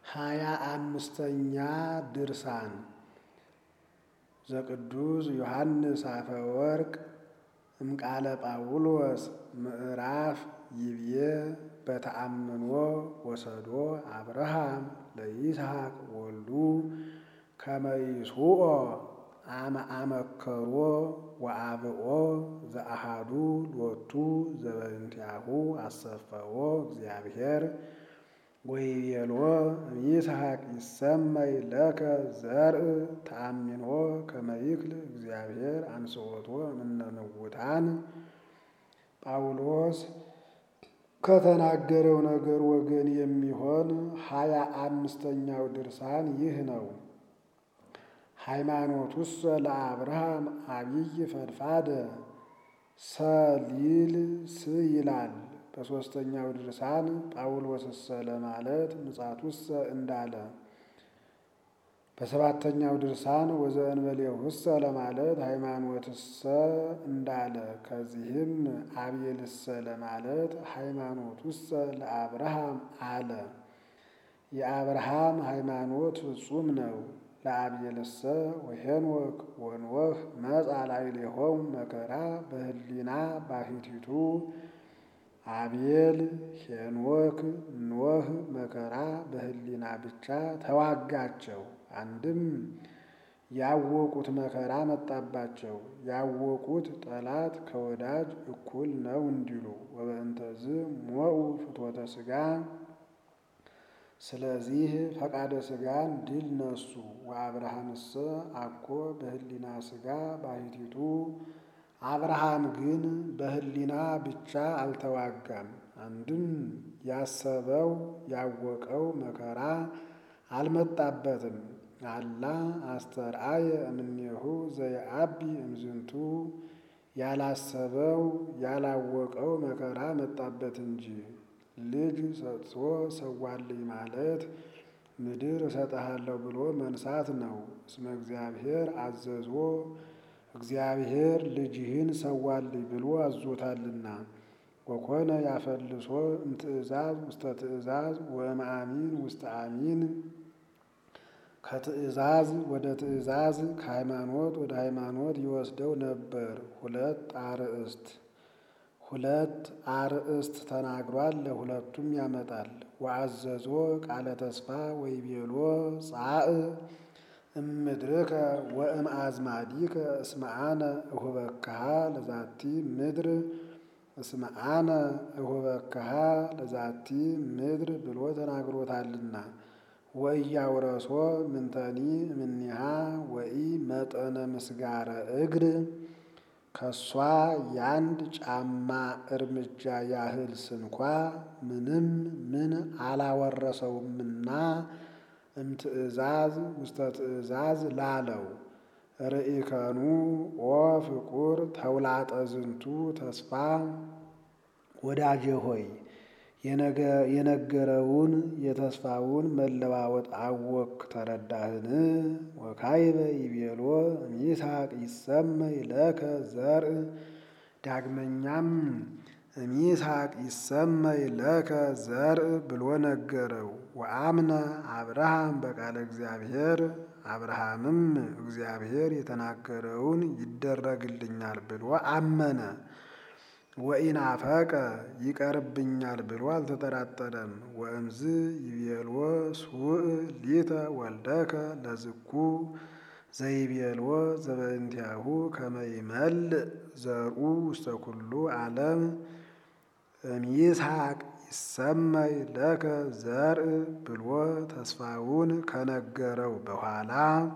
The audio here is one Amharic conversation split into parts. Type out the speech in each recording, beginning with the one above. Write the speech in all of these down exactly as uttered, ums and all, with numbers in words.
ሃያ አምስተኛ ድርሳን ዘቅዱስ ዮሐንስ አፈወርቅ እምቃለ ጳውሎስ ምዕራፍ ይብዬ በተአምኖ ወሰዶ አብርሃም ለይስሐቅ ወልዱ ከመ ይስውዖ አመ አመከሮ ወአብኦ ዘአሃዱ ሎቱ ዘበእንቲአሁ አሰፈዎ እግዚአብሔር ወይቤሎ ይስሐቅ ይሰመይ ለከ ዘርእ ተአሚኖ ከመ ይክል እግዚአብሔር አንሥኦቶ እምነ ምውታን። ጳውሎስ ከተናገረው ነገር ወገን የሚሆን ሃያ አምስተኛው ድርሳን ይህ ነው። ሃይማኖቱሰ ለአብርሃም አብይ ፈድፋደ ሰሊል ስ ይላል። በሦስተኛው ድርሳን ጳውሎስሰ ለማለት ምጻቱሰ እንዳለ፣ በሰባተኛው ድርሳን ወዘእንበሌሁሰ ለማለት ሃይማኖትሰ እንዳለ፣ ከዚህም አብየልሰ ለማለት ሃይማኖቱሰ ለአብርሃም አለ። የአብርሃም ሃይማኖት ፍጹም ነው። ለአብየልሰ ወሄኖክ ወኖህ መጻ ላዕሌሆሙ መከራ በህሊና ባሕቲቱ። አቤል፣ ሄኖክ፣ ኖህ መከራ በህሊና ብቻ ተዋጋቸው። አንድም ያወቁት መከራ መጣባቸው። ያወቁት ጠላት ከወዳጅ እኩል ነው እንዲሉ ወበእንተዝ ሞዑ ፍትወተ ሥጋ፣ ስለዚህ ፈቃደ ሥጋን ድል ነሱ። ወአብርሃምሰ አኮ በህሊና ሥጋ ባሕቲቱ፣ አብርሃም ግን በህሊና ብቻ አልተዋጋም። አንድም ያሰበው ያወቀው መከራ አልመጣበትም። አላ አስተርአየ እምኔሁ ዘየአቢ እምዝንቱ፣ ያላሰበው ያላወቀው መከራ መጣበት እንጂ። ልጅ ሰጥቶ ሰዋልኝ ማለት ምድር እሰጥሃለሁ ብሎ መንሳት ነው። እስመ እግዚአብሔር አዘዞ፣ እግዚአብሔር ልጅህን ሰዋልኝ ብሎ አዞታልና። ወኮነ ያፈልሶ እምትእዛዝ ውስተ ትእዛዝ ወእምአሚን ውስተ አሚን፣ ከትእዛዝ ወደ ትእዛዝ ከሃይማኖት ወደ ሃይማኖት ይወስደው ነበር። ሁለት አርእስት ሁለት አርእስት ተናግሯል። ለሁለቱም ያመጣል። ወአዘዞ ቃለ ተስፋ ወይቤሎ ጻእ እምድርከ ወእምአዝማዲከ እስመ አነ እሁበክሃ ለዛቲ ምድር፣ እስመ አነ እሁበክሃ ለዛቲ ምድር ብሎ ተናግሮታልና። ወኢያውረሶ ምንተኒ እምኔሃ ወኢ መጠነ ምስጋረ እግር፣ ከሷ ያንድ ጫማ እርምጃ ያህል ስንኳ ምንም ምን አላወረሰውምና እምትእዛዝ ውስተ ትእዛዝ ላለው። ርኢከኑ ኦ ፍቁር ተውላጠ ዝንቱ ተስፋ፣ ወዳጄ ሆይ የነገረውን የተስፋውን መለዋወጥ አወክ ተረዳህን? ወካይበ ይቤሎ እምይስሐቅ ይሰመይ ለከ ዘርእ፣ ዳግመኛም እምይስሐቅ ይሰመይ ለከ ዘርእ ብሎ ነገረው። ወአምነ አብርሃም በቃለ እግዚአብሔር፣ አብርሃምም እግዚአብሔር የተናገረውን ይደረግልኛል ብሎ አመነ። ወኢናፈቀ ይቀርብኛል ብሎ አልተጠራጠረም። ወእምዝ ይቤሎ ስውእ ሊተ ወልደከ ለዝኩ ዘይቤሎ ዘበእንቲአሁ ከመ ይመልእ ዘርኡ ውስተ ኩሉ ዓለም። እምይስሐቅ ይሰመይ ለከ ዘርእ ብሎ ተስፋውን ከነገረው በኋላ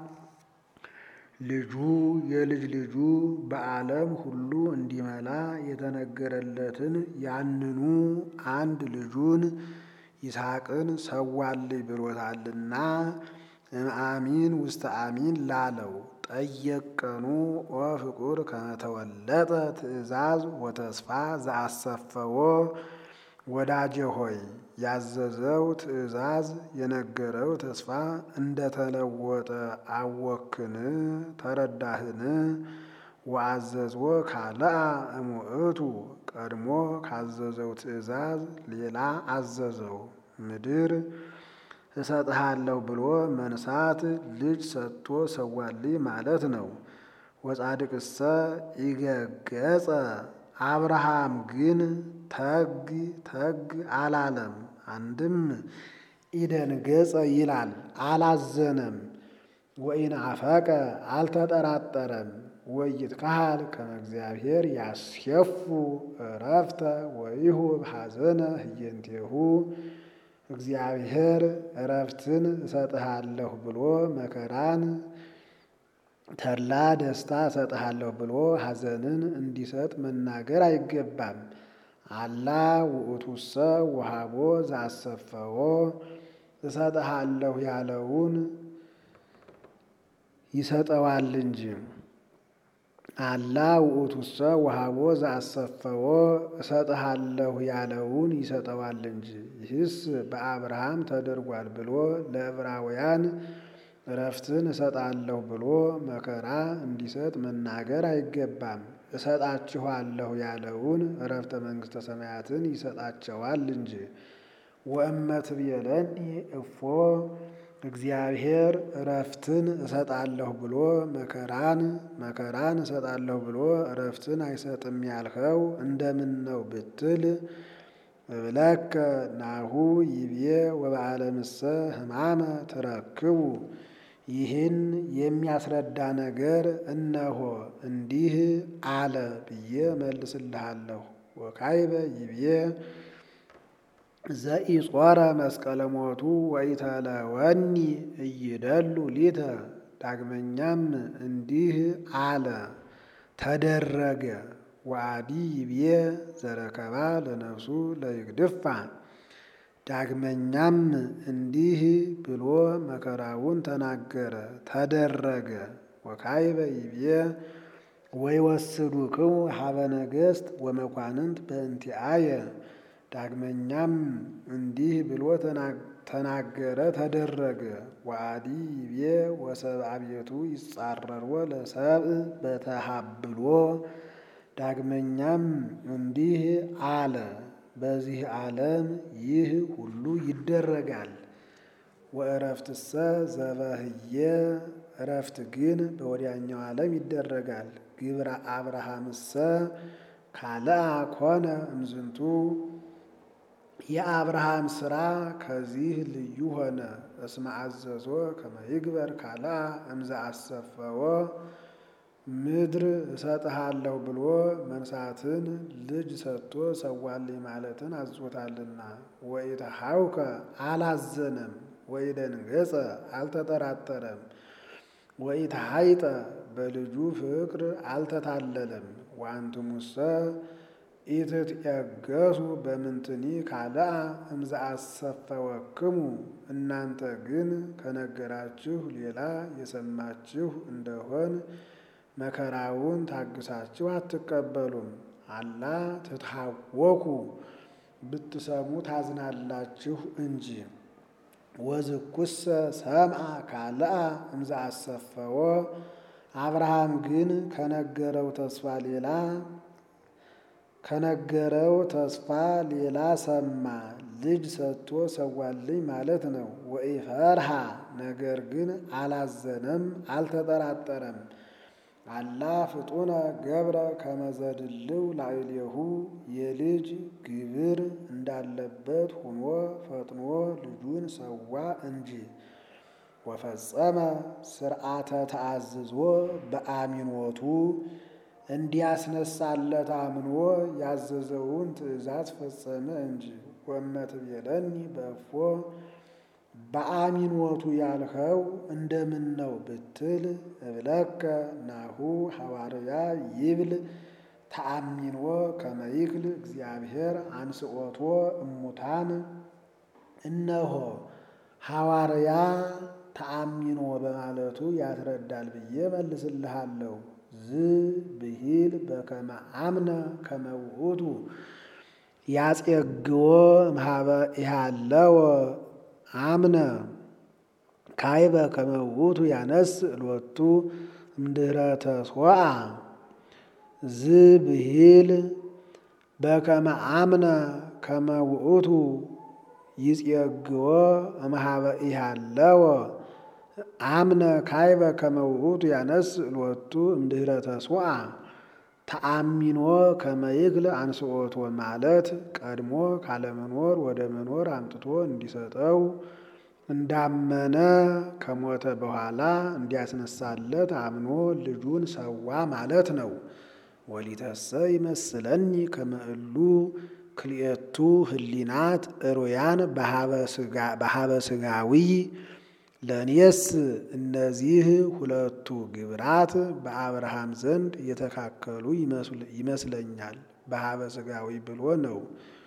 ልጁ የልጅ ልጁ በዓለም ሁሉ እንዲመላ የተነገረለትን ያንኑ አንድ ልጁን ይስሐቅን ሰዋልኝ ብሎታልና እምአሚን ውስተ አሚን ላለው። ጠየቀኑ ኦ ፍቁር ከመ ተወለጠ ትእዛዝ ወተስፋ ዘአሰፈዎ፣ ወዳጄ ሆይ ያዘዘው ትእዛዝ የነገረው ተስፋ እንደተለወጠ አወክን ተረዳህን? ወአዘዞ ካልአ እሙእቱ፣ ቀድሞ ካዘዘው ትእዛዝ ሌላ አዘዘው። ምድር እሰጥሃለሁ ብሎ መንሳት ልጅ ሰጥቶ ሰዋልኝ ማለት ነው። ወጻድቅሰ ኢገገጸ አብርሃም ግን ተግ ተግ አላለም። አንድም ኢደንገጸ ይላል አላዘነም። ወኢንአፈቀ አልተጠራጠረም። ወይትከሃል ከመ እግዚአብሔር ያስየፉ ዕረፍተ ወይሁብ ሐዘነ ህየንቴሁ እግዚአብሔር ዕረፍትን እሰጥሃለሁ ብሎ መከራን ተድላ ደስታ እሰጥሃለሁ ብሎ ሐዘንን እንዲሰጥ መናገር አይገባም። አላ ውእቱሰ ወሀቦ ዘአሰፈዎ እሰጥሃለሁ ያለውን ይሰጠዋል እንጂ። አላ ውእቱሰ ወሀቦ ዘአሰፈዎ እሰጥሃለሁ ያለውን ይሰጠዋል እንጂ። ይህስ በአብርሃም ተደርጓል ብሎ ለዕብራውያን ዕረፍትን እሰጣለሁ ብሎ መከራ እንዲሰጥ መናገር አይገባም። እሰጣችኋለሁ ያለውን ዕረፍተ መንግሥተ ሰማያትን ይሰጣቸዋል እንጂ። ወእመ ትቤለኒ እፎ እግዚአብሔር ዕረፍትን እሰጣለሁ ብሎ መከራን መከራን እሰጣለሁ ብሎ ዕረፍትን አይሰጥም ያልኸው እንደምን ነው ብትል፣ እብለከ ናሁ ይቤ ወበዓለምሰ ሕማመ ትረክቡ ይህን የሚያስረዳ ነገር እነሆ እንዲህ አለ ብዬ መልስልሃለሁ። ወካይበ ይቤ ዘኢጾረ መስቀለ ሞቱ ወኢተለወኒ እይደሉ ሊተ ዳግመኛም እንዲህ አለ ተደረገ። ወአዲ ይቤ ዘረከባ ለነፍሱ ለይግድፋ ዳግመኛም እንዲህ ብሎ መከራውን ተናገረ ተደረገ። ወካይበ ይቤ ወይወስዱክሙ ሀበ ነገሥት ወመኳንንት በእንቲአየ ዳግመኛም እንዲህ ብሎ ተናገረ ተደረገ። ወአዲ ይቤ ወሰብአ ቤቱ ይጻረርዎ ለሰብእ በተሃብሎ ዳግመኛም እንዲህ አለ በዚህ ዓለም ይህ ሁሉ ይደረጋል። ወዕረፍትሰ ዘበህየ ዕረፍት ግን በወዲያኛው ዓለም ይደረጋል። ግብረ አብርሃምሰ ካልአ ኮነ እምዝንቱ የአብርሃም ሥራ ከዚህ ልዩ ሆነ። እስመ አዘዞ ከመ ይግበር ካልአ እምዘ አሰፈዎ ምድር እሰጥሃለሁ ብሎ መንሳትን ልጅ ሰጥቶ ሰዋልኝ ማለትን አዞታልና። ወኢተሐውከ አላዘነም። ወኢደንገጸ አልተጠራጠረም። ወኢተሐይጠ በልጁ ፍቅር አልተታለለም። ወአንትሙሰ ኢትትዔገሡ በምንትኒ ካልአ እምዘ አሰፈወክሙ እናንተ ግን ከነገራችሁ ሌላ የሰማችሁ እንደሆን መከራውን ታግሳችሁ አትቀበሉም። አላ ትትሐወኩ ብትሰሙ ታዝናላችሁ እንጂ። ወዝኩሰ ሰምዐ ካልአ እምዘ አሰፈዎ አብርሃም ግን ከነገረው ተስፋ ሌላ ከነገረው ተስፋ ሌላ ሰማ ልጅ ሰጥቶ ሰዋልኝ ማለት ነው። ወኢፈርሃ ነገር ግን አላዘነም አልተጠራጠረም። አላ ፍጡነ ገብረ ከመ ዘድልው ላዕሌሁ የልጅ ግብር እንዳለበት ሆኖ ፈጥኖ ልጁን ሰዋ እንጂ። ወፈጸመ ስርዓተ ተአዝዞ በአሚኖቱ እንዲያስነሳለት አምኖ ያዘዘውን ትእዛዝ ፈጸመ እንጂ። ወእመ ትቤለኒ በእፎ በአሚኖቱ ያልኸው እንደምን ነው ብትል፣ እብለከ ናሁ ሐዋርያ ይብል ተአሚኖ ከመ ይክል እግዚአብሔር አንስኦቶ እሙታን እነሆ ሐዋርያ ተአሚኖ በማለቱ ያስረዳል ብዬ መልስልሃለሁ። ዝ ብሂል በከመ አምነ ከመ ውእቱ ያጼግዎ እምኀበ ኢሃለወ አምነ ካይበ ከመ ውእቱ ያነስእ ሎቱ እምድኅረ ተስዋዓ ዝ ብሂል በከመ አምነ ከመ ውእቱ ይጽየግዎ እምኀበ ኢሃለወ አምነ ካይበ ከመ ውእቱ ያነስእ ሎቱ እምድኅረ ተስውአ ተአሚኖ ከመ ይክል አንስኦቶ ማለት ቀድሞ ካለመኖር ወደ መኖር አምጥቶ እንዲሰጠው እንዳመነ ከሞተ በኋላ እንዲያስነሳለት አምኖ ልጁን ሰዋ ማለት ነው። ወሊተሰ ይመስለኒ ከመ እሉ ክልኤቱ ህሊናት እሩያን በኀበ ሥጋዊ ለእኔስ እነዚህ ሁለቱ ግብራት በአብርሃም ዘንድ የተካከሉ ይመስለኛል። በኀበ ሥጋዊ ብሎ ነው።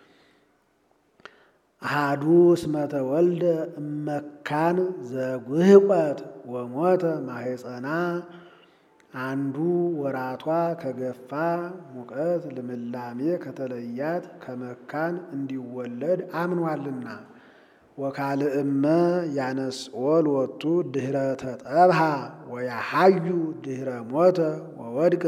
አሐዱ እስመ ተወልደ እመካን ዘጉህቆት ወሞተ ማኅፀና አንዱ ወራቷ ከገፋ ሙቀት ልምላሜ ከተለያት ከመካን እንዲወለድ አምኗልና። ወካልእመ ያነስኦ ሎቱ ድኅረ ተጠብሃ ወያሐዩ ድኅረ ሞተ ወወድቀ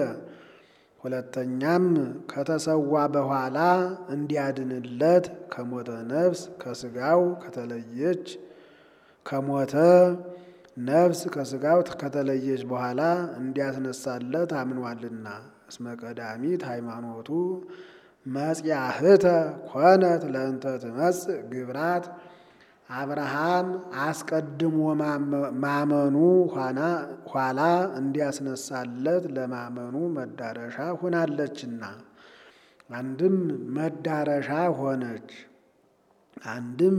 ሁለተኛም ከተሰዋ በኋላ እንዲያድንለት ከሞተ ነፍስ ከሥጋው ከተለየች ከሞተ ነፍስ ከሥጋው ከተለየች በኋላ እንዲያስነሳለት አምኗልና። እስመ ቀዳሚት ሃይማኖቱ መጽያህተ ኮነት ለእንተ ትመጽእ ግብራት አብርሃም አስቀድሞ ማመኑ ኋላ እንዲያስነሳለት ለማመኑ መዳረሻ ሆናለችና። አንድም መዳረሻ ሆነች፣ አንድም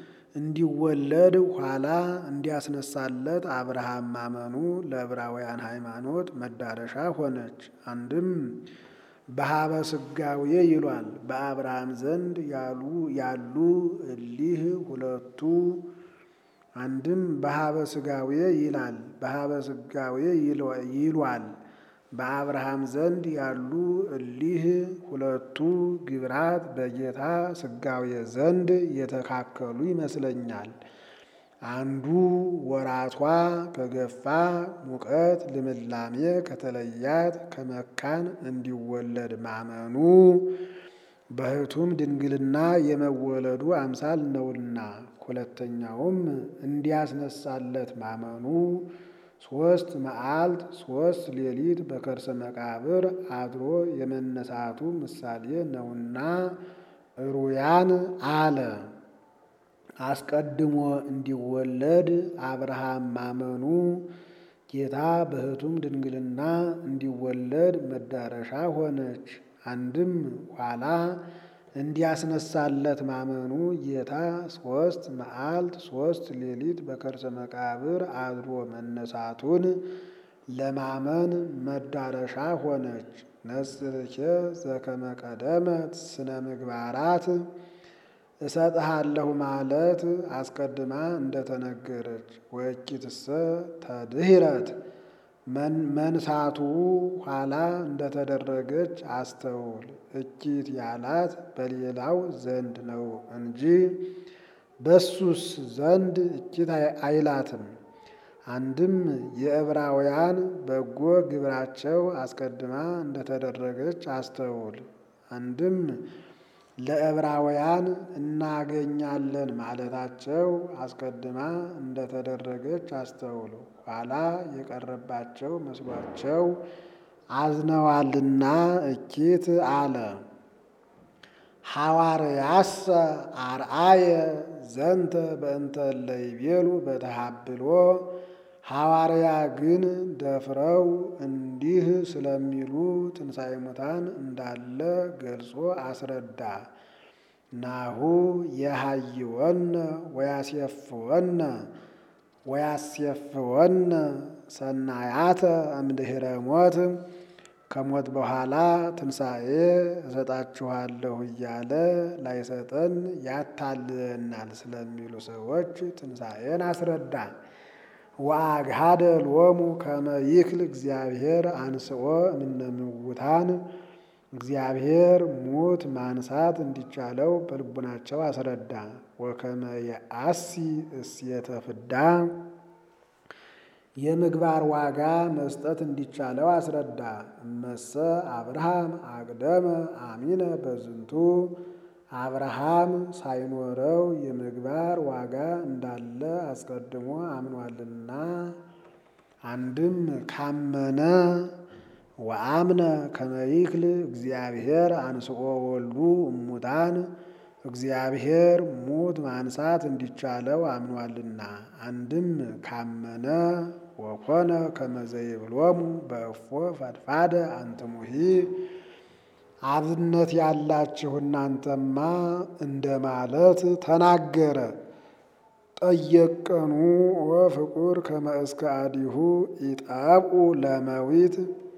እንዲወለድ ኋላ እንዲያስነሳለት አብርሃም ማመኑ ለዕብራውያን ሃይማኖት መዳረሻ ሆነች። አንድም በኀበ ሥጋዌ ይሏል። በአብርሃም ዘንድ ያሉ ያሉ እሊህ ሁለቱ አንድም በኀበ ሥጋዌ ይላል። በኀበ ሥጋዌ ይሏል። በአብርሃም ዘንድ ያሉ እሊህ ሁለቱ ግብራት በጌታ ሥጋዌ ዘንድ የተካከሉ ይመስለኛል። አንዱ ወራቷ ከገፋ ሙቀት ልምላሜ ከተለያት ከመካን እንዲወለድ ማመኑ በሕቱም ድንግልና የመወለዱ አምሳል ነውና። ሁለተኛውም እንዲያስነሳለት ማመኑ ሦስት መዓልት ሦስት ሌሊት በከርሰ መቃብር አድሮ የመነሳቱ ምሳሌ ነውና እሩያን አለ። አስቀድሞ እንዲወለድ አብርሃም ማመኑ ጌታ በሕቱም ድንግልና እንዲወለድ መዳረሻ ሆነች። አንድም ኋላ እንዲያስነሳለት ማመኑ ጌታ ሦስት መዓልት ሦስት ሌሊት በከርሰ መቃብር አድሮ መነሳቱን ለማመን መዳረሻ ሆነች። ነጽርኬ ዘከመ ቀደመት ስነ ምግባራት እሰጥሃለሁ ማለት አስቀድማ እንደተነገረች ወእኪትሰ ተድኅረት መንሳቱ ኋላ እንደተደረገች አስተውል። እኪት ያላት በሌላው ዘንድ ነው እንጂ በሱስ ዘንድ እኪት አይላትም። አንድም የዕብራውያን በጎ ግብራቸው አስቀድማ እንደተደረገች አስተውል። አንድም ለዕብራውያን እናገኛለን ማለታቸው አስቀድማ እንደተደረገች አስተውሉ። ኋላ የቀረባቸው መስሏቸው አዝነዋልና እኪት አለ። ሐዋርያሰ አርአየ ዘንተ በእንተ እለ ይቤሉ በተሃብሎ ሐዋርያ ግን ደፍረው እንዲህ ስለሚሉ ትንሣኤ ሙታን እንዳለ ገልጾ አስረዳ። ናሁ የሃይወነ ወያስየፍወነ ወያስየፍወነ ሰናያተ እምድኅረ ሞት ከሞት በኋላ ትንሣኤ እሰጣችኋለሁ እያለ ላይሰጠን ያታልለናል ስለሚሉ ሰዎች ትንሣኤን አስረዳ። ወአግሃደ ሎሙ ከመ ይክል እግዚአብሔር አንስኦ እምነ ምውታን እግዚአብሔር ሙት ማንሳት እንዲቻለው በልቡናቸው አስረዳ። ወከመ የአሲ እሴተ ፍዳ የምግባር ዋጋ መስጠት እንዲቻለው አስረዳ። እመሰ አብርሃም አቅደመ አሚነ በዝንቱ አብርሃም ሳይኖረው የምግባር ዋጋ እንዳለ አስቀድሞ አምኗልና። አንድም ካመነ ወአምነ ከመ ይክል እግዚአብሔር አንስኦ ወልዱ እሙታን እግዚአብሔር ሙት ማንሳት እንዲቻለው አምኗልና። አንድም ካመነ ወኮነ ከመ ዘይብሎሙ በእፎ ፈድፋደ አንትሙሂ አብነት ያላችሁ እናንተማ እንደማለት ተናገረ። ጠየቀኑ ወፍቁር ከመ እስከ አዲሁ ኢጣብኡ ለመዊት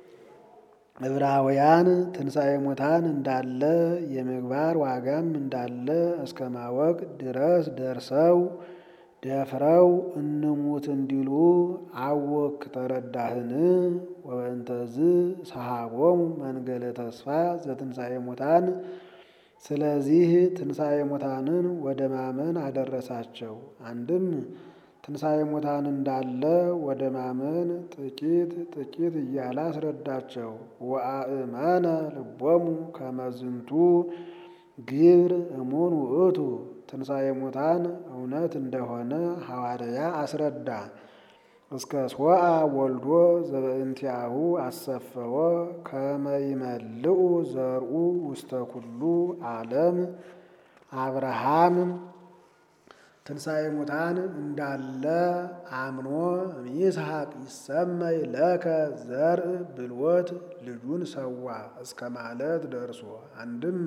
ዕብራውያን ትንሣኤ ሙታን እንዳለ የምግባር ዋጋም እንዳለ እስከ ማወቅ ድረስ ደርሰው ደፍረው እንሙት እንዲሉ አወክ ተረዳህን? ወበእንተዝ ሰሃቦሙ መንገለ ተስፋ ዘትንሣኤ ሙታን ስለዚህ ትንሣኤ ሙታንን ወደ ማመን አደረሳቸው። አንድም ትንሣኤ ሙታን እንዳለ ወደ ማመን ጥቂት ጥቂት እያለ አስረዳቸው። ወአእመነ ልቦሙ ከመ ዝንቱ ግብር እሙን ውእቱ ትንሣኤ ሙታን እውነት እንደሆነ ሐዋርያ አስረዳ። እስከ ሶአ ወልዶ ዘበእንቲአሁ አሰፈወ ከመ ይመልኡ ዘርኡ ውስተ ኩሉ ዓለም አብርሃም ትንሣኤ ሙታን እንዳለ አምኖ ይስሐቅ ይሰመይ ለከ ዘርእ ብልወት ልጁን ሰዋ እስከ ማለት ደርሶ አንድም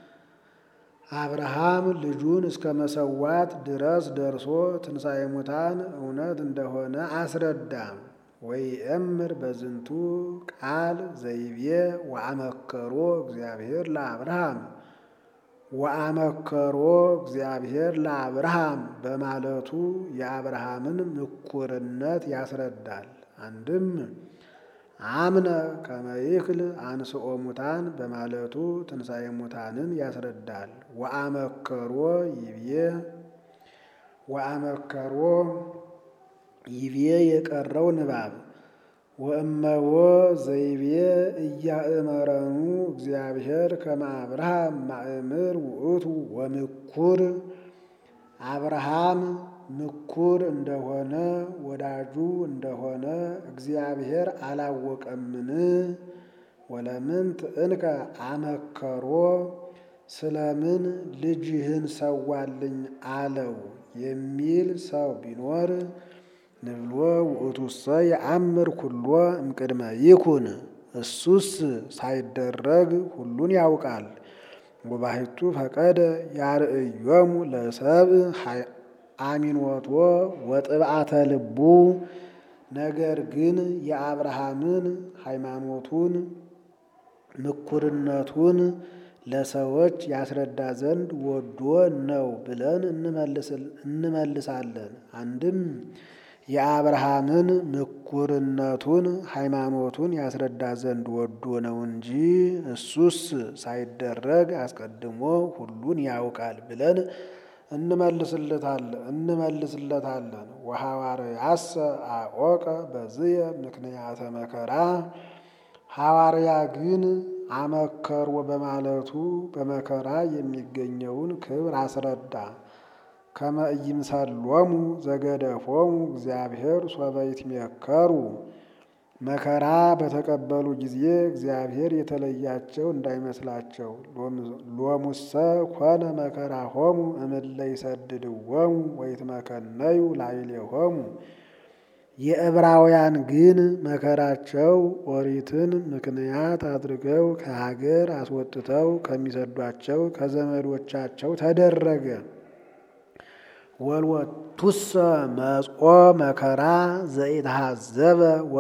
አብርሃም ልጁን እስከ መሰዋት ድረስ ደርሶ ትንሣኤ ሙታን እውነት እንደሆነ አስረዳ። ወይእምር በዝንቱ ቃል ዘይቤ ወአመከሮ እግዚአብሔር ለአብርሃም ወአመከሮ እግዚአብሔር ለአብርሃም በማለቱ የአብርሃምን ምኩርነት ያስረዳል። አንድም አምነ ከመ ይክል አንስኦ ሙታን በማለቱ ትንሣኤ ሙታንን ያስረዳል። ወአመከሮ ይቤ ወአመከሮ ይቤ የቀረው ንባብ ወእመዎ ዘይቤ እያእመረኑ እግዚአብሔር ከመ አብርሃም ማእምር ውእቱ ወምኩር አብርሃም ምኩር እንደሆነ ወዳጁ እንደሆነ እግዚአብሔር አላወቀምን? ወለምንት እንከ አመከሮ ስለምን ልጅህን ሰዋልኝ አለው የሚል ሰው ቢኖር ንብሎ ውእቱሰ የአምር ኩሎ እምቅድመ ይኩን እሱስ ሳይደረግ ሁሉን ያውቃል። ወባሕቱ ፈቀደ ያርእዮሙ ለሰብእ አሚኖቶ ወጥብዓተ ልቡ ነገር ግን የአብርሃምን ሃይማኖቱን ምኩርነቱን ለሰዎች ያስረዳ ዘንድ ወዶ ነው ብለን እንመልሳለን። አንድም የአብርሃምን ምኩርነቱን ሃይማኖቱን ያስረዳ ዘንድ ወዶ ነው እንጂ እሱስ ሳይደረግ አስቀድሞ ሁሉን ያውቃል ብለን እንመልስለታለን እንመልስለታለን። ወሐዋርያሰ አወቀ በዝየ ምክንያተ መከራ ሐዋርያ ግን አመከሮ በማለቱ በመከራ የሚገኘውን ክብር አስረዳ። ከመ ኢይምሰሎሙ ዘገደፎሙ እግዚአብሔር ሶበ ይትሜከሩ መከራ በተቀበሉ ጊዜ እግዚአብሔር የተለያቸው እንዳይመስላቸው። ሎሙሰ ኮነ መከራሆሙ እምእለ ይሰድድዎሙ ወይትመከነዩ ላዕሌሆሙ የዕብራውያን ግን መከራቸው ኦሪትን ምክንያት አድርገው ከሀገር አስወጥተው ከሚሰዷቸው ከዘመዶቻቸው ተደረገ። ወልወቱሰ መጽኦ መከራ ዘኢትሃዘበ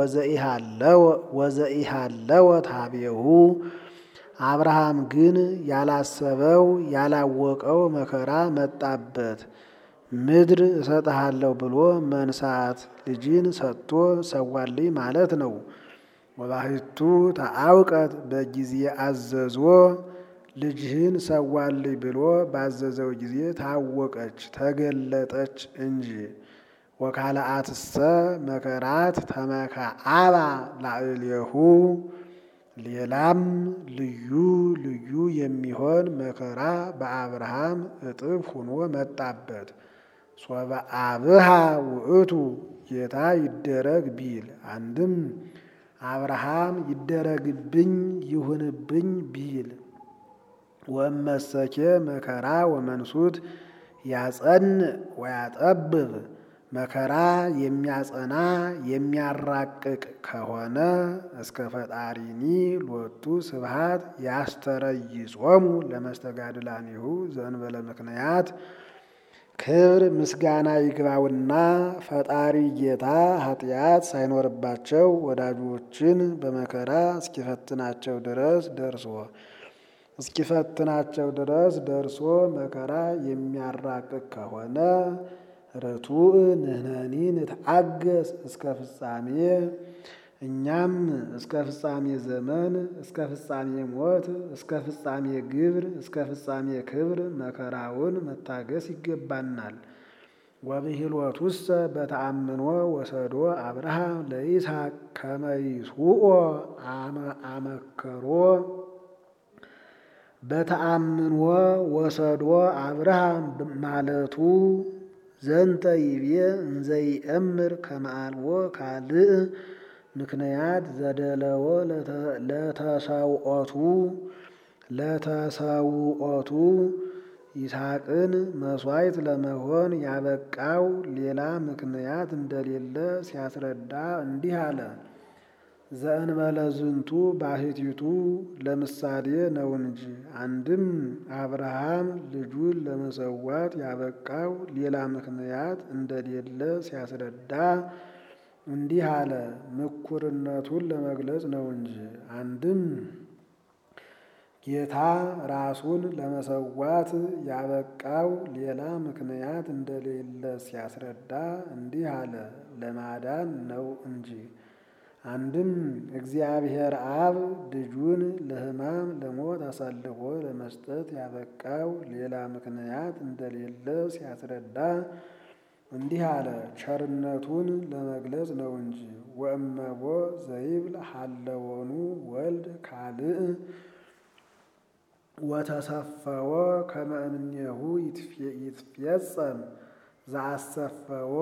ወዘኢሃለወ ታቤሁ አብርሃም ግን ያላሰበው ያላወቀው መከራ መጣበት። ምድር እሰጥሃለሁ ብሎ መንሳት ልጅን ሰጥቶ ሰዋልኝ ማለት ነው። ወባሕቱ ተአውቀት በጊዜ አዘዞ ልጅህን ሰዋልኝ ብሎ ባዘዘው ጊዜ ታወቀች ተገለጠች እንጂ። ወካልአትሰ መከራት ተመካአባ ላዕሌሁ ሌላም ልዩ ልዩ የሚሆን መከራ በአብርሃም እጥፍ ሆኖ መጣበት። ሶበ አብሃ ውእቱ ጌታ ይደረግ ቢል አንድም አብርሃም ይደረግብኝ ይሁንብኝ ቢል ወመሰኬ መከራ ወመንሱት ያጸን ወያጠብብ መከራ የሚያጸና የሚያራቅቅ ከሆነ እስከ ፈጣሪኒ ሎቱ ስብሐት ያስተረይጾሙ ለመስተጋድላኒሁ ዘእንበለ ምክንያት ክብር ምስጋና ይግባውና ፈጣሪ ጌታ ኃጢአት ሳይኖርባቸው ወዳጆችን በመከራ እስኪፈትናቸው ድረስ ደርሶ እስኪፈትናቸው ድረስ ደርሶ መከራ የሚያራቅቅ ከሆነ ርቱዕ ንሕነኒ ንትዓገስ እስከ ፍጻሜ እኛም እስከ ፍጻሜ ዘመን እስከ ፍጻሜ ሞት እስከ ፍጻሜ ግብር እስከ ፍጻሜ ክብር መከራውን መታገስ ይገባናል። ወብሂልወቱሰ በተአምኖ ወሰዶ አብርሃም ለይስሐቅ ከመ ይስውኦ አመከሮ በተአምኖ ወሰዶ አብርሃም ማለቱ ዘንተ ይቤ እንዘ ይእምር ከመ አልቦ ካልእ ምክንያት ዘደለወ ለተሰውኦቱ ለተሰውኦቱ ይስሐቅን መስዋዕት ለመሆን ያበቃው ሌላ ምክንያት እንደሌለ ሲያስረዳ እንዲህ አለ። ዘእንበለ ዝንቱ ባሕቲቱ ለምሳሌ ነው እንጂ አንድም አብርሃም ልጁን ለመሰዋት ያበቃው ሌላ ምክንያት እንደሌለ ሲያስረዳ እንዲህ አለ። ምኩርነቱን ለመግለጽ ነው እንጂ አንድም ጌታ ራሱን ለመሰዋት ያበቃው ሌላ ምክንያት እንደሌለ ሲያስረዳ እንዲህ አለ። ለማዳን ነው እንጂ አንድም እግዚአብሔር አብ ልጁን ለሕማም ለሞት አሳልፎ ለመስጠት ያበቃው ሌላ ምክንያት እንደሌለ ሲያስረዳ እንዲህ አለ። ቸርነቱን ለመግለጽ ነው እንጂ ወእመቦ ዘይብል ሀለወኑ ወልድ ካልእ ወተሰፈወ ከመ እምኔሁ ይትፌጸም ዘአሰፈወ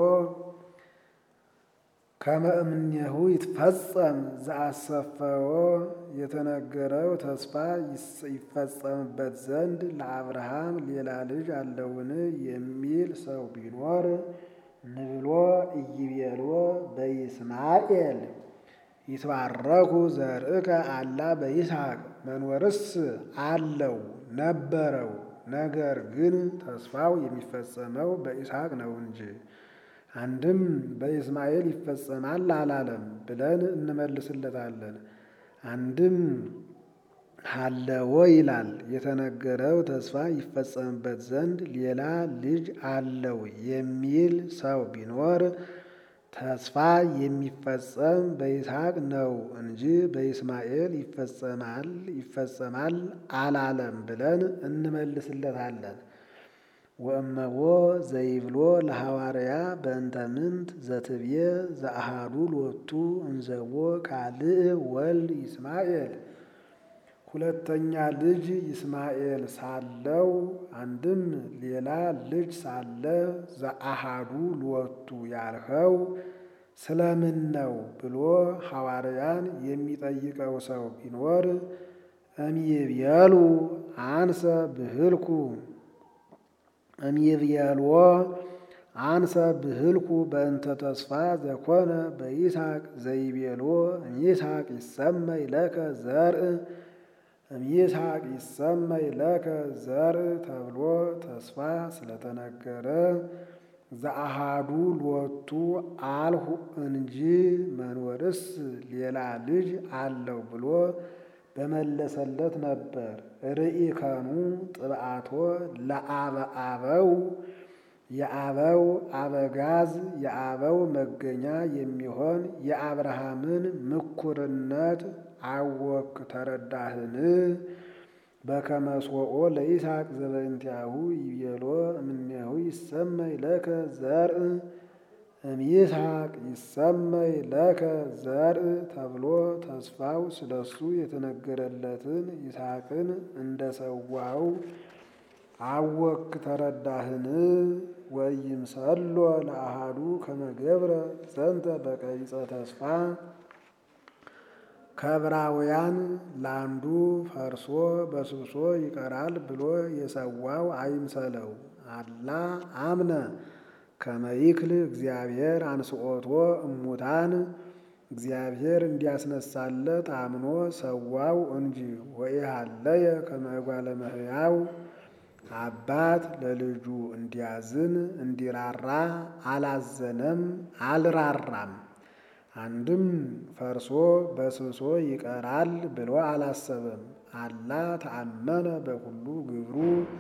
ከመ እምኔሁ ይትፈጸም ዘአሰፈወ የተነገረው ተስፋ ይፈጸምበት ዘንድ ለአብርሃም ሌላ ልጅ አለውን የሚል ሰው ቢኖር ንብሎ ኢይቤሎ በይስማኤል ይትባረኩ ዘርእከ አላ በይስሐቅ መንወርስ አለው ነበረው፣ ነገር ግን ተስፋው የሚፈጸመው በይስሐቅ ነው እንጂ አንድም በኢስማኤል ይፈጸማል አላለም ብለን እንመልስለታለን። አንድም ሀለወ ይላል የተነገረው ተስፋ ይፈጸምበት ዘንድ ሌላ ልጅ አለው የሚል ሰው ቢኖር ተስፋ የሚፈጸም በይስሐቅ ነው እንጂ በኢስማኤል ይፈጸማል ይፈጸማል አላለም ብለን እንመልስለታለን። ወእመቦ ዘይብሎ ለሐዋርያ በእንተ ምንት ዘትብዬ ዘአሃዱ ሎቱ እንዘቦ ካልእ ወልድ ይስማኤል ሁለተኛ ልጅ ይስማኤል ሳለው አንድም ሌላ ልጅ ሳለ ዘአሃዱ ሎቱ ያልኸው ስለምን ነው ብሎ ሐዋርያን የሚጠይቀው ሰው ቢኖር እምይቤሉ አንሰ ብህልኩ እምይቤልዎ አንሰ ብህልኩ በእንተ ተስፋ ዘኮነ በይስሐቅ ዘይቤልዎ እምይስሐቅ ይሰመይ ለከ ዘርእ እምይስሐቅ ይሰመይ ለከ ዘርእ ተብሎ ተስፋ ስለተነገረ ዘአሃዱ ሎቱ አልሁ እንጂ መንወርስ ሌላ ልጅ አለው ብሎ በመለሰለት ነበር። ርኢከኑ ጥብዓቶ ለአበ አበው የአበው አበጋዝ የአበው መገኛ የሚሆን የአብርሃምን ምኩርነት አወክ ተረዳህን? በከመ ሶኦ ለይስሐቅ ዘበእንቲአሁ ይቤሎ እምኔሁ ይሰመይ ለከ ዘርእ እምይስሐቅ ይሰመይ ለከ ዘርእ ተብሎ ተስፋው ስለሱ የተነገረለትን ይስሐቅን እንደ ሰዋው አወክ ተረዳህን? ወይምሰሎ ለአሃዱ ከመ ገብረ ዘንተ በቀቢጸ ተስፋ ከዕብራውያን ለአንዱ ፈርሶ በስብሶ ይቀራል ብሎ የሰዋው አይምሰለው። አላ አምነ ከመ ይክል እግዚአብሔር አንስኦቶ እሙታን እግዚአብሔር እንዲያስነሳለት አምኖ ሰዋው እንጂ። ወኢሃለየ ከመ እጓለ እመሕያው አባት ለልጁ እንዲያዝን እንዲራራ አላዘነም አልራራም። አንድም ፈርሶ በስብሶ ይቀራል ብሎ አላሰበም። አላ ተአመነ በኩሉ ግብሩ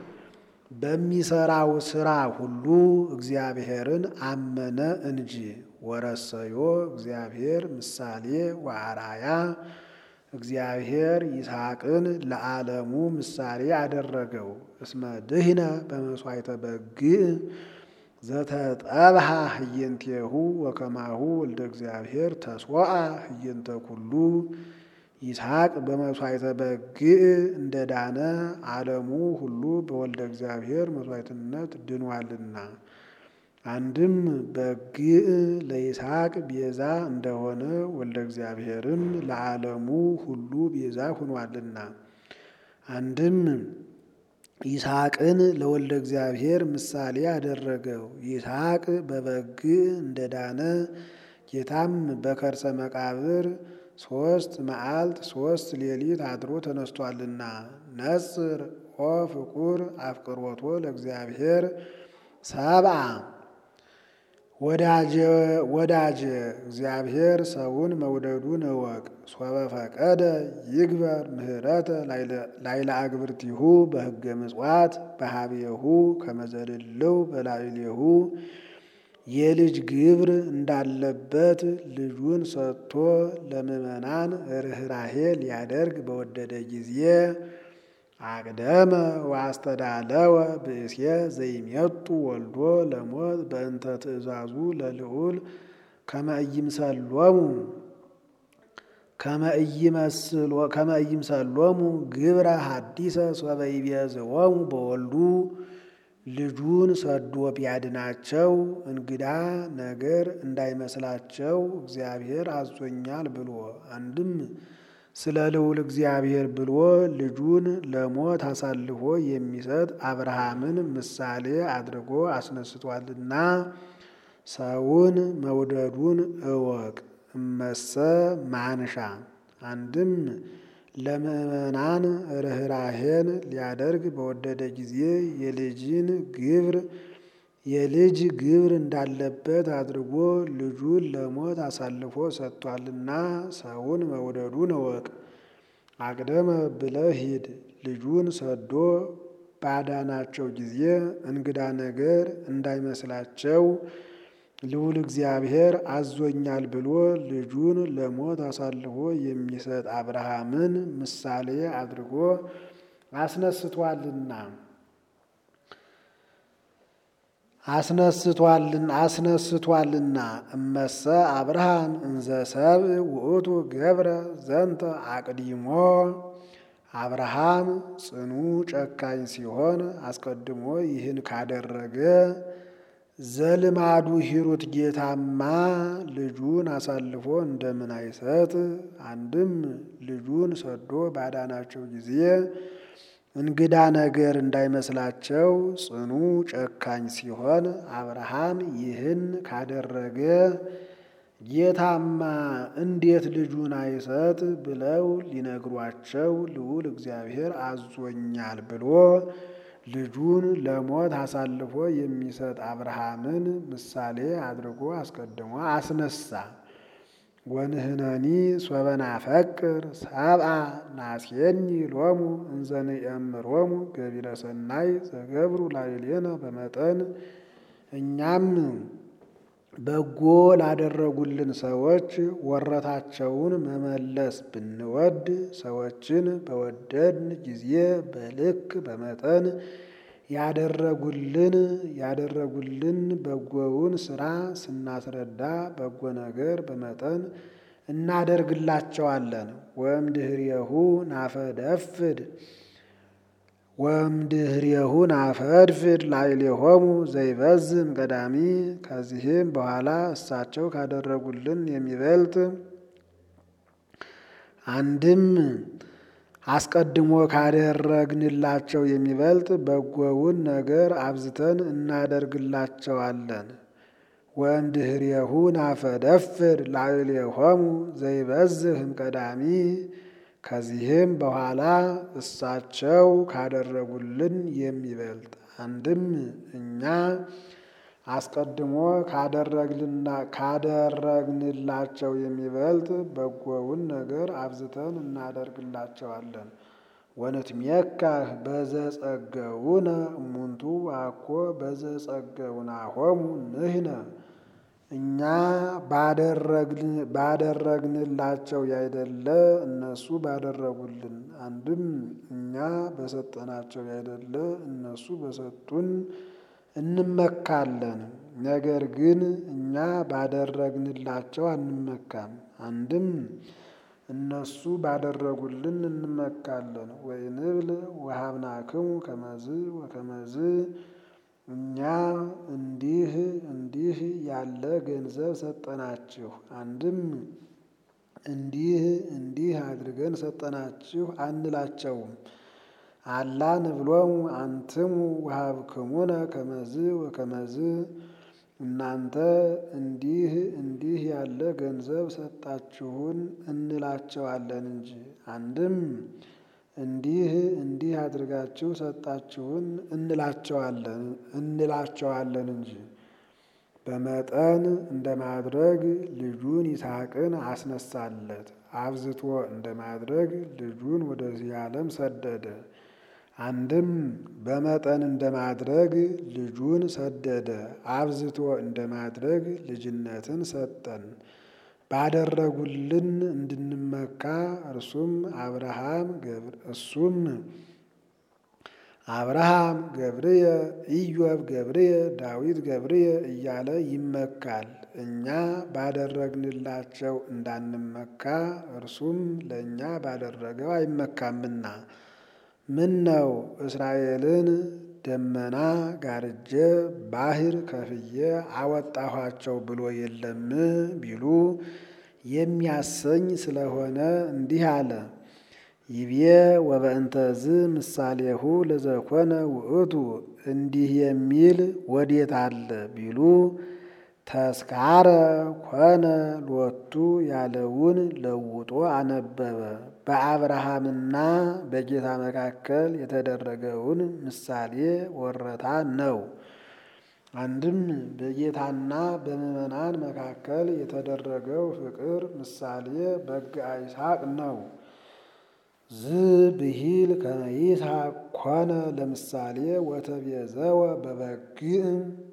በሚሰራው ስራ ሁሉ እግዚአብሔርን አመነ እንጂ። ወረሰዮ እግዚአብሔር ምሳሌ ወአራያ እግዚአብሔር ይስሐቅን ለዓለሙ ምሳሌ አደረገው። እስመ ድህነ በመሥዋዕተ በግዕ ዘተጠብሐ ህየንቴሁ ወከማሁ ወልደ እግዚአብሔር ተስዋዓ ህየንተ ኩሉ። ይስሐቅ በመሥዋዕተ በግዕ እንደ ዳነ ዓለሙ ሁሉ በወልደ እግዚአብሔር መሥዋዕትነት ድኗልና። አንድም በግዕ ለይስሐቅ ቤዛ እንደሆነ ወልደ እግዚአብሔርም ለዓለሙ ሁሉ ቤዛ ሆኗልና። አንድም ይስሐቅን ለወልደ እግዚአብሔር ምሳሌ አደረገው። ይስሐቅ በበግዕ እንደዳነ ጌታም በከርሰ መቃብር ሶስት መዓልት ሶስት ሌሊት አድሮ ተነስቷልና። ነጽር ኦ ፍቁር አፍቅሮቶ ለእግዚአብሔር ሰብአ ወዳጀ እግዚአብሔር ሰውን መውደዱን እወቅ። ሶበ ፈቀደ ይግበር ምህረተ ላይለ አግብርቲሁ በሕገ ምጽዋት በሀቤሁ ከመዘልለው በላዕሌሁ የልጅ ግብር እንዳለበት ልጁን ሰጥቶ ለምእመናን ርኅራኄ ሊያደርግ በወደደ ጊዜ አቅደመ ወአስተዳለወ ብእሴ ዘይሜጡ ወልዶ ለሞት በእንተ ትእዛዙ ለልዑል ከመ ኢይምሰሎሙ ከመ ኢይምሰሎሙ ግብረ ሐዲሰ ሶበ ይቤዝዎሙ በወልዱ ልጁን ሰዶ ቢያድናቸው እንግዳ ነገር እንዳይመስላቸው እግዚአብሔር አዞኛል ብሎ። አንድም ስለ ልዑል እግዚአብሔር ብሎ ልጁን ለሞት አሳልፎ የሚሰጥ አብርሃምን ምሳሌ አድርጎ አስነስቷልና ሰውን መውደዱን እወቅ። እመሰ ማንሻ አንድም ለምእመናን ርኅራኄን ሊያደርግ በወደደ ጊዜ የልጅን ግብር የልጅ ግብር እንዳለበት አድርጎ ልጁን ለሞት አሳልፎ ሰጥቷልና ሰውን መውደዱን እወቅ። አቅደመ ብለህ ሂድ። ልጁን ሰዶ ባዳናቸው ጊዜ እንግዳ ነገር እንዳይመስላቸው ልዑል እግዚአብሔር አዞኛል ብሎ ልጁን ለሞት አሳልፎ የሚሰጥ አብርሃምን ምሳሌ አድርጎ አስነስቷልና አስነስቷልና አስነስቷልና እመሰ አብርሃም እንዘ ሰብእ ውእቱ ገብረ ዘንተ አቅዲሞ አብርሃም ጽኑ ጨካኝ ሲሆን አስቀድሞ ይህን ካደረገ ዘልማዱ ሂሩት ጌታማ ልጁን አሳልፎ እንደምን አይሰጥ? አንድም ልጁን ሰዶ ባዳናቸው ጊዜ እንግዳ ነገር እንዳይመስላቸው ጽኑ ጨካኝ ሲሆን አብርሃም ይህን ካደረገ ጌታማ እንዴት ልጁን አይሰጥ ብለው ሊነግሯቸው ልዑል እግዚአብሔር አዞኛል ብሎ ልጁን ለሞት አሳልፎ የሚሰጥ አብርሃምን ምሳሌ አድርጎ አስቀድሞ አስነሳ። ወንህነኒ ሶበ ናፈቅር ሰብአ ናሴኒ ሎሙ እንዘ ንእምሮሙ ገቢረ ሰናይ ዘገብሩ ላዕሌነ በመጠን እኛም በጎ ላደረጉልን ሰዎች ወረታቸውን መመለስ ብንወድ ሰዎችን በወደድን ጊዜ በልክ በመጠን ያደረጉልን ያደረጉልን በጎውን ሥራ ስናስረዳ በጎ ነገር በመጠን እናደርግላቸዋለን። ወእምድኅሬሁ ናፈደፍድ ወእምድኅሬሁ ናፈድፍድ ላዕሌሆሙ ዘይበዝም ቀዳሚ። ከዚህም በኋላ እሳቸው ካደረጉልን የሚበልጥ አንድም አስቀድሞ ካደረግንላቸው የሚበልጥ በጎውን ነገር አብዝተን እናደርግላቸዋለን። ወእምድኅሬሁ ናፈደፍድ ላዕሌሆሙ ዘይበዝህም ቀዳሚ። ከዚህም በኋላ እሳቸው ካደረጉልን የሚበልጥ አንድም እኛ አስቀድሞ ካደረግንላቸው የሚበልጥ በጎውን ነገር አብዝተን እናደርግላቸዋለን። ወንትሜካህ በዘጸገውነ እሙንቱ አኮ በዘጸገውናሆሙ ንሕነ። እኛ ባደረግንላቸው ያይደለ እነሱ ባደረጉልን፣ አንድም እኛ በሰጠናቸው ያይደለ እነሱ በሰጡን እንመካለን። ነገር ግን እኛ ባደረግንላቸው አንመካም፣ አንድም እነሱ ባደረጉልን እንመካለን። ወይንብል ወሀብናክሙ ከመዝ ወከመዝ። እኛ እንዲህ እንዲህ ያለ ገንዘብ ሰጠናችሁ፣ አንድም እንዲህ እንዲህ አድርገን ሰጠናችሁ አንላቸውም። አላ ንብሎሙ አንትሙ ወሀብክሙነ ከመዝ ወከመዝ። እናንተ እንዲህ እንዲህ ያለ ገንዘብ ሰጣችሁን እንላቸዋለን እንጂ፣ አንድም እንዲህ እንዲህ አድርጋችሁ ሰጣችሁን እንላቸዋለን እንላቸዋለን እንጂ። በመጠን እንደማድረግ ልጁን ይስሐቅን አስነሳለት፣ አብዝቶ እንደማድረግ ልጁን ወደዚህ ዓለም ሰደደ። አንድም በመጠን እንደማድረግ ልጁን ሰደደ፣ አብዝቶ እንደማድረግ ልጅነትን ሰጠን። ባደረጉልን እንድንመካ እርሱም አብርሃም እሱም አብርሃም ገብርየ ኢዮብ ገብርየ ዳዊት ገብርየ እያለ ይመካል። እኛ ባደረግንላቸው እንዳንመካ እርሱም ለእኛ ባደረገው አይመካምና። ምን ነው እስራኤልን ደመና ጋርጄ ባህር ከፍዬ አወጣኋቸው ብሎ የለም ቢሉ የሚያሰኝ ስለሆነ እንዲህ አለ። ይቤ ወበእንተዝ ምሳሌሁ ለዘኮነ ውእቱ። እንዲህ የሚል ወዴት አለ ቢሉ ተስካረ ኮነ ሎቱ ያለውን ለውጦ አነበበ። በአብርሃምና በጌታ መካከል የተደረገውን ምሳሌ ወረታ ነው። አንድም በጌታና በምዕመናን መካከል የተደረገው ፍቅር ምሳሌ በግአ ይስሐቅ ነው። ዝብሂል ከመ ይስሐቅ ኮነ ለምሳሌ ወተቤዘወ በበግዕ።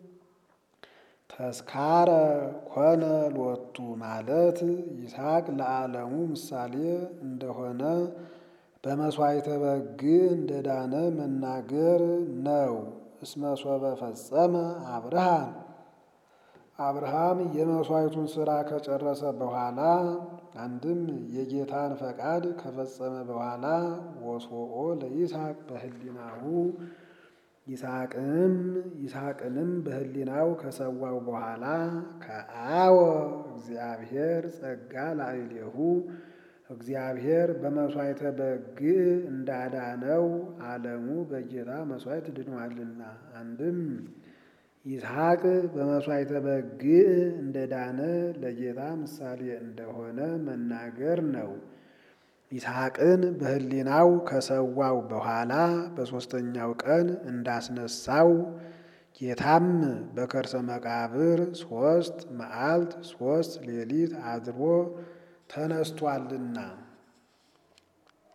ተስካረ ኮነ ሎቱ ማለት ይስሐቅ ለዓለሙ ምሳሌ እንደሆነ በመሥዋዕተ በግዕ እንደዳነ መናገር ነው። እስመ ሶበ ፈጸመ አብርሃም አብርሃም የመሥዋዕቱን ሥራ ከጨረሰ በኋላ አንድም የጌታን ፈቃድ ከፈጸመ በኋላ ወሶኦ ለይስሐቅ በህሊናሁ ይስሐቅንም ይስሐቅንም በህሊናው ከሰዋው በኋላ ከአወ እግዚአብሔር ጸጋ ላዕሌሁ እግዚአብሔር በመሥዋዕተ በግዕ እንዳዳነው ዓለሙ በጌታ መሥዋዕት ድኗልና። አንድም ይስሐቅ በመሥዋዕተ በግዕ እንደዳነ ለጌታ ምሳሌ እንደሆነ መናገር ነው። ይስሐቅን በህሊናው ከሰዋው በኋላ በሦስተኛው ቀን እንዳስነሳው ጌታም በከርሰ መቃብር ሦስት መዓልት ሦስት ሌሊት አድሮ ተነስቷልና